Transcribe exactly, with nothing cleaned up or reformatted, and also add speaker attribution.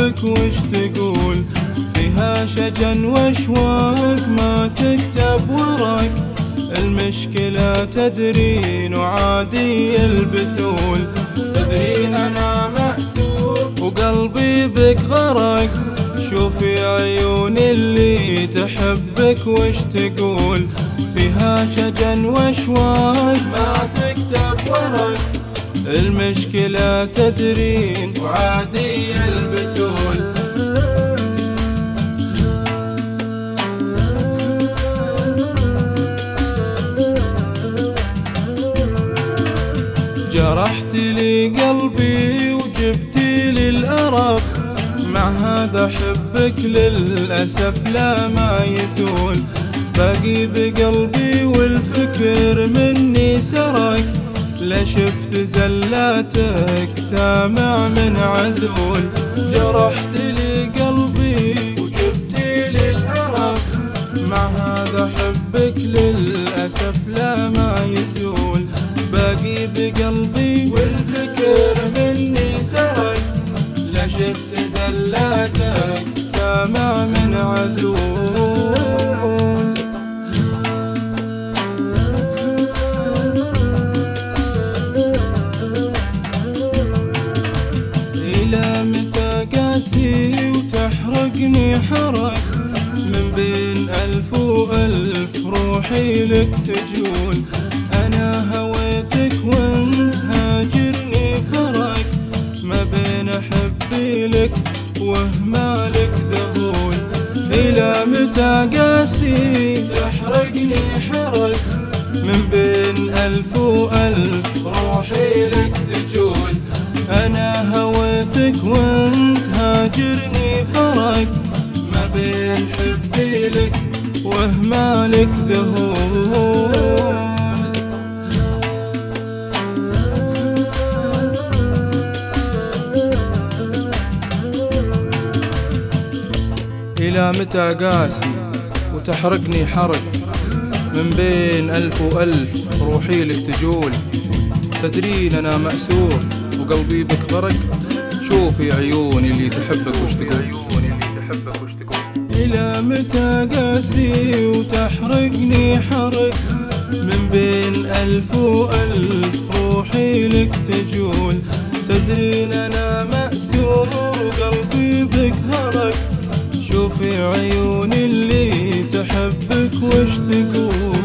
Speaker 1: تحبك وش تقول، فيها شجن واشواق ما تكتب ورق. المشكلة تدرين وعادي البتول، تدرين أنا مأسور وقلبي بك غرق. شوفي عيون اللي تحبك وش تقول، فيها شجن واشواق ما تكتب ورق. المشكلة تدرين وعادي البتول. جرحت لي قلبي وجبت لي الأرق، مع هذا حبك للأسف لا ما يزول. باقي بقلبي والفكر مني سرق، لا شفت زلاتك سامع من عذول. جرحت لي قلبي وجبت لي الأرق، مع هذا حبك للأسف لا ما يزول. باقي بقلبي والفكر مني سرق، لا شفت زلاتك سامع من عذول. إلى متى قاسي وتحرقني حرق، من بين ألف وألف روحي لك تجول. أنا هويتك وانت هاجرني فرق، ما بين حبي لك وهمالك ذهول. إلى متى قاسي تحرقني حرق، من بين ألف وألف روحي لك تجول. أنا هويتك وانت هاجرني فرق، ما بين حبي لك وهمالك ذهول. إلى متى قاسي وتحرقني حرق، من بين ألف وألف روحي لك تجول. تدرين أنا مأسور وقلبي بك غرق، شوفي عيوني اللي تحبك وش تقول. إلى متى قاسي وتحرقني حرق، من بين ألف وألف روحي لك تجول. تدرين أنا مأسور وقلبي بك غرق، شوفي عيوني اللي تحبك وش تقول.